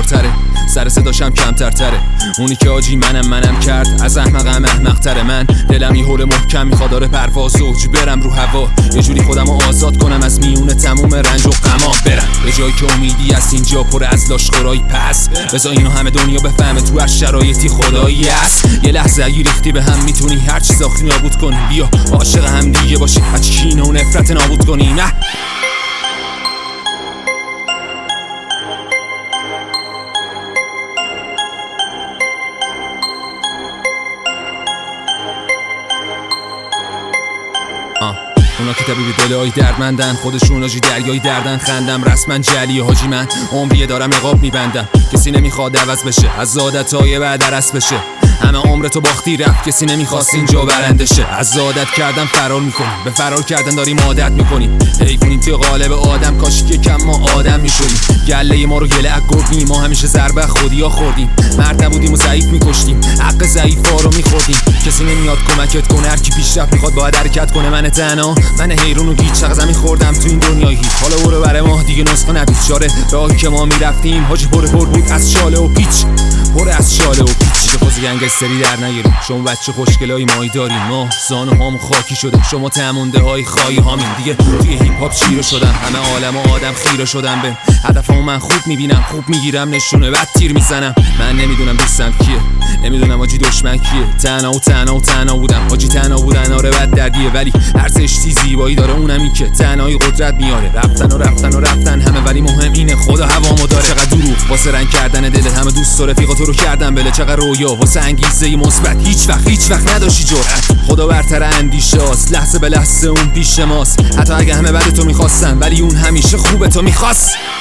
تره، سر صداشم کمتر تره. اونی که آجی منم کرد از احمقم احمق‌تره. من دلم یه هول محکم میخواد داره پرواز اوج برم رو هوا، یه جوری خودمو آزاد کنم از میونه تموم رنج و غما. برم به جایی که امیدی است، اینجا پر از لاشخورایی. پس بذار اینو همه دنیا بفهمه تو هر شرایطی خدایی است. یه لحظه اگه ریختی به هم میتونی هر چی ساختی نابود کنی. بیا عاشق هم دیگه باشی، هر چی کینه و نفرت نابود کنی. نه اونا که طبیب دلای دردمندن، خودشون آجی دریای دردن. خندم رسما جلی حاجی، من عمریه دارم عقاب میبندم. کسی نمیخواد عوض بشه، از عادتهای بعد درس بشه. همه عمرتو باختی رفت، کسی نمیخواست اینجا برنده شه. از عادت کردن فرار میکنیم، به فرار کردن داریم عادت میکنیم. حیوونیم توی قالب آدم، کاش که کم ما آدم میشدیم. گله ما رو گله گردیم، ما همیشه ضربه خودیا خوردیم. مرد نبودیم و ضعیف میکشتیم، حق ضعیفا رو میخوردیم. کسی نمیاد کمکت کنه، هر کی پیشرفت میخواد باید حرکت کنه. من تنها، من حیرون و گیج، چقدر زمین خوردم تو این دنیای هیچ. حالا برو برای ما دیگه نسخه نبید. شاره راهی که ما میرفتیم حاجی پر بود از شاله و پیچ، پر از شاله و پیچ. فاز گنگستری در نیاریم، شما بچه خوشگلای مایی داریم. ما زانوهامون خاکی شده، شما تمونده های خواهی هامین. دیگه توی هیپ هاپ چیره شدم، همه عالم و آدم خیره شدم. به هدفمو من خوب میبینم، خوب میگیرم نشونه، بعد تیر میزنم. من نمیدونم دوستم کیه، نمیدونم آجی دشمن کیه. تنها بودم آجی، تنها بودن آره بد دردیه، ولی هر زشتی زیبایی داره، اونم این که تنهایی قدرت میاره. رفتن همه، ولی مهم اینه خدا هوامو داره. چقدر دروغ واسه رنگ کردن دلت، همه دوست و رفیقا تو رو کردن بله. چقدر رویا واسه انگیزه مثبت، هیچ وقت نداشتی جرأت. خدا برتر اندیشه است، لحظه به لحظه اون پیش ماست. حتی اگه همه بد تو میخواستن، ولی اون همیشه خوب تو میخواست.